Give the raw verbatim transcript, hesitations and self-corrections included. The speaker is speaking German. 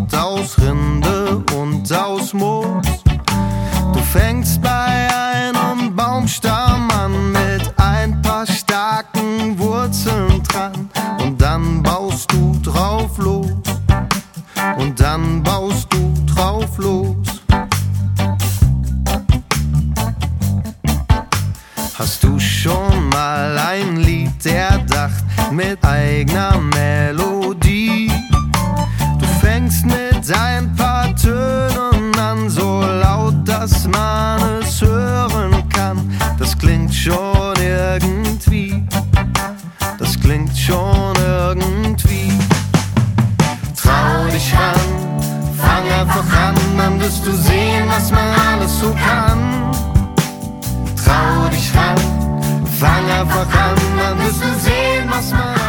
gebaut aus Rinde und aus Moos. Du fängst bei einem Baumstamm an mit ein paar starken Wurzeln dran. Und dann baust du drauf los. Und dann baust du drauf los. Hast du schon mal ein Lied erdacht mit eigener Melodie? Du fängst mit ein paar Tönen an, so laut, dass man es hören kann. Das klingt schon irgendwie, das klingt schon irgendwie. Trau dich ran, fang einfach an, dann wirst du sehen, was man alles so kann. Trau dich ran, fang einfach an, dann wirst du sehen, was man